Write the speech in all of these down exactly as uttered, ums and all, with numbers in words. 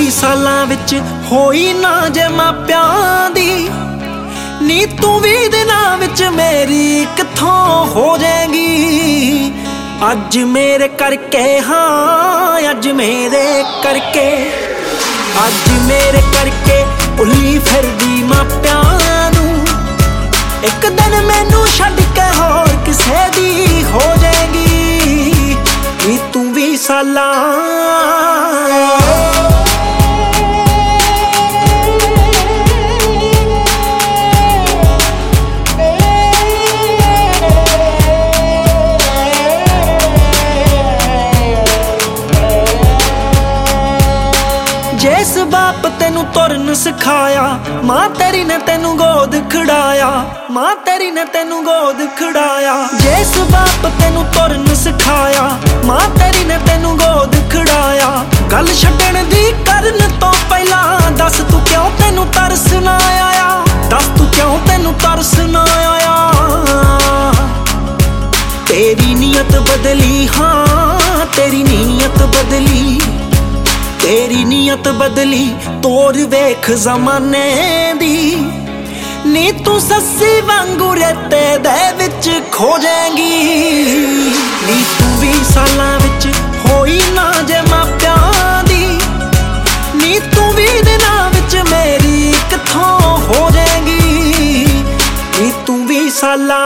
ਵੀਹ ਸਾਲਾਂ ਵਿੱਚ ਹੋਈ ਨਾ ਜੇ ਮਾਪਿਆਂ ਦੀ, ਨੀ ਤੂੰ ਵੀਹ ਦਿਨਾਂ ਵਿੱਚ ਮੇਰੀ ਕਿੱਥੋਂ ਹੋ ਜਾਏਗੀ। ਅੱਜ ਮੇਰੇ ਕਰਕੇ, ਹਾਂ ਅੱਜ ਮੇਰੇ ਕਰਕੇ, ਅੱਜ ਮੇਰੇ ਕਰਕੇ ਭੁੱਲੀ ਫਿਰਦੀ ਮਾਪਿਆਂ ਨੂੰ। ਇੱਕ ਦਿਨ ਮੈਨੂੰ ਛੱਡ ਕੇ ਹੋਰ ਕਿਸੇ ਦੀ ਹੋ ਜਾਏਗੀ, ਨੀ ਤੂੰ ਵੀਹ ਸਾਲਾਂ। ਜਿਸ ਬਾਪ ਤੈਨੂੰ ਤੁਰਨ ਸਿਖਾਇਆ, ਮਾਂ ਤੇਰੀ ਨੇ ਤੈਨੂੰ ਗੋਦ ਖੜਾਇਆ, ਮਾਂ ਤੇਰੀ ਨੇ ਤੈਨੂੰ ਗੋਦ ਖੜਾਇਆ। ਜਿਸ ਬਾਪ ਤੈਨੂੰ ਤੁਰਨ ਸਿਖਾਇਆ, ਮਾਂ ਤੇਰੀ ਨੇ ਤੈਨੂੰ ਗੋਦ ਖੜਾਇਆ। ਗੱਲ ਛੱਡਣ ਦੀ ਕਰਨ ਤੋਂ ਪਹਿਲਾਂ ਦੱਸ ਤੂੰ ਕਿਉਂ ਤੈਨੂੰ ਤਰਸ ਨਾ ਆਇਆ, ਦੱਸ ਤੂੰ ਕਿਉਂ ਤੈਨੂੰ ਤਰਸ ਨਾ ਆਇਆ। ਤੇਰੀ ਨੀਅਤ ਬਦਲੀ, ਹਾਂ ਤੇਰੀ ਨੀਅਤ ਬਦਲੀ, ਤੇਰੀ ਨੀਅਤ ਬਦਲੀ ਤੋਰ ਵੇਖ ਜ਼ਮਾਨੇ ਦੀ। ਨੀ ਤੂੰ ਸੱਸੀ ਵਾਂਗੂ ਰੇਤੇ ਦੇ ਵਿੱਚ ਖੋ ਜਾਏਗੀ, ਨੀ ਤੂੰ ਵੀਹ ਸਾਲਾਂ ਵਿੱਚ ਹੋਈ ਨਾ ਜੇ ਮਾਪਿਆਂ ਦੀ, ਨੀ ਤੂੰ ਵੀਹ ਦਿਨਾਂ ਵਿੱਚ ਮੇਰੀ ਕਿੱਥੋਂ ਹੋ ਜਾਏਗੀ, ਨੀ ਤੂੰ ਵੀਹ ਸਾਲਾਂ।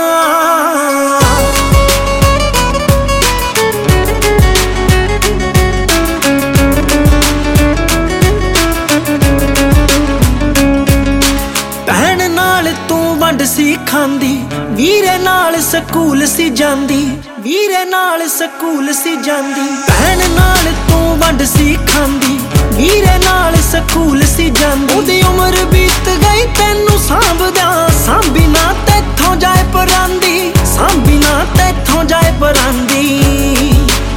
ਸੀ ਖਾਂਦੀ ਵੀਰੇ ਨਾਲ ਸਕੂਲ ਸੀ ਜਾਂਦੀ, ਵੀਰੇ ਨਾਲ ਸਕੂਲ ਸੀ ਜਾਂਦੀ। ਭੈਣ ਨਾਲ ਤੂੰ ਵੰਡ ਸੀ ਖਾਂਦੀ, ਵੀਰੇ ਨਾਲ ਸਕੂਲ ਸੀ ਜਾਂਦੀ। ਉਹਦੀ ਉਮਰ ਬੀਤ ਗਈ ਤੈਨੂੰ ਸਾਂਭਦਿਆਂ, ਸਾਂਭੀ ਨਾ ਤੈਥੋਂ ਜਾਏ ਪਰਾਂਦੀ, ਸਾਂਭੀ ਨਾ ਤੈਥੋਂ ਜਾਏ ਪਰਾਂਦੀ।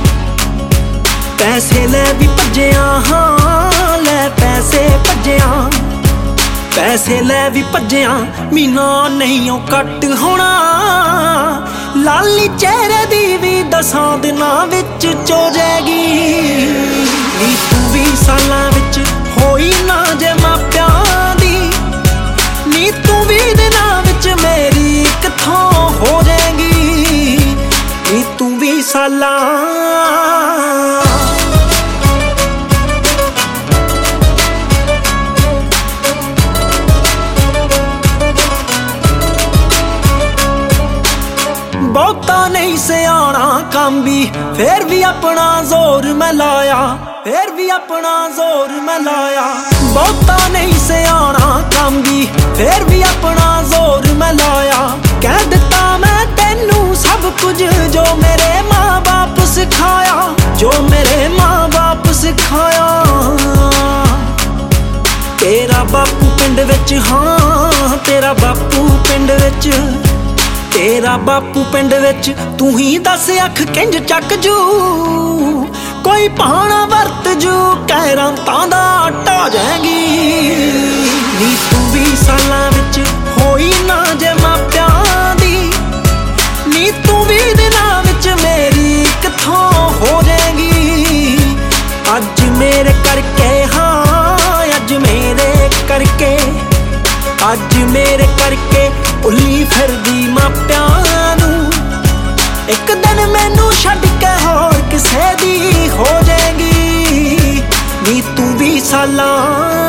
ਪੈਸੇ ਲੈ ਵੀ ਭੱਜਿਆ, ਹਾਂ ਲੈ ਪੈਸੇ ਭੱਜਿਆ, ਪੈਸੇ ਲੈ ਵੀ ਭੱਜਿਆ। ਮਹੀਨਾ ਨਹੀਂ ਉਹ ਕੱਟ ਹੋਣਾ, ਲਾਲੀ ਚਿਹਰੇ ਦੀ ਵੀ ਦਸਾਂ ਦਿਨਾਂ ਵਿੱਚ ਚੋ ਜਾਏਗੀ, ਨੀ ਤੂੰ ਵੀਹ ਸਾਲਾਂ ਵਿੱਚ ਹੋਈ ਨਾ ਜੇ ਮਾਪਿਆਂ ਦੀ, ਨੀ ਤੂੰ ਵੀਹ ਦਿਨਾਂ ਵਿੱਚ ਮੇਰੀ ਕਿੱਥੋਂ ਹੋ ਜਾਏਗੀ, ਨੀ ਤੂੰ ਵੀਹ ਸਾਲਾਂ। ਬਹੁਤਾ ਨਹੀਂ ਸਿਆਣਾ ਕੰਮ ਵੀ, ਫੇਰ ਵੀ ਆਪਣਾ ਜ਼ੋਰ ਮੈਂ ਲਾਇਆ, ਫੇਰ ਵੀ ਆਪਣਾ ਜ਼ੋਰ ਮੈਂ ਲਾਇਆ। ਬਹੁਤਾ ਨਹੀਂ ਸਿਆਣਾ ਕੰਮ ਵੀ, ਫੇਰ ਵੀ ਆਪਣਾ ਜ਼ੋਰ ਮੈਂ ਲਾਇਆ। ਕਹਿ ਦਿੱਤਾ ਮੈਂ ਤੈਨੂੰ ਸਭ ਕੁਝ ਜੋ ਮੇਰੇ ਮਾਂ ਬਾਪ ਸਿਖਾਇਆ, ਜੋ ਮੇਰੇ ਮਾਂ ਬਾਪ ਸਿਖਾਇਆ। ਤੇਰਾ ਬਾਪੂ ਪਿੰਡ ਵਿੱਚ, ਹਾਂ ਤੇਰਾ ਬਾਪੂ ਪਿੰਡ ਵਿੱਚ, ਤੇਰਾ ਬਾਪੂ ਪਿੰਡ ਵਿੱਚ। ਤੂੰ ਹੀ ਦੱਸ ਅੱਖ ਕਿੰਝ ਚੱਕ ਜੂ, ਕੋਈ ਭਾਣਾ ਵਰਤ ਜੂ, ਕਹਿਰਾਂ ਤਾਂ ਦਾ ਢਾ ਜਾਏਗੀ, ਨੀ ਤੂੰ ਵੀਹ ਸਾਲਾਂ ਵਿੱਚ ਹੋਈ ਨਾ ਜੇ ਮਾਪਿਆਂ ਦੀ, ਨੀ ਤੂੰ ਵੀਹ ਦਿਨਾਂ ਵਿੱਚ ਮੇਰੀ ਕਿੱਥੋਂ ਹੋ ਜਾਏਗੀ। ਅੱਜ ਮੇਰੇ ਕਰਕੇ, ਹਾਂ ਅੱਜ ਮੇਰੇ ਕਰਕੇ, ਅੱਜ ਮੇਰੇ ਕਰਕੇ ਭੁੱਲੀ ਫਿਰਦੀ ਮਾਪਿਆਂ ਨੂੰ। ਇੱਕ ਦਿਨ ਮੈਨੂੰ ਛੱਡ ਕੇ ਹੋਰ ਕਿਸੇ ਦੀ ਹੋ ਜਾਏਗੀ, ਨੀ ਤੂੰ ਵੀਹ ਸਾਲਾਂ।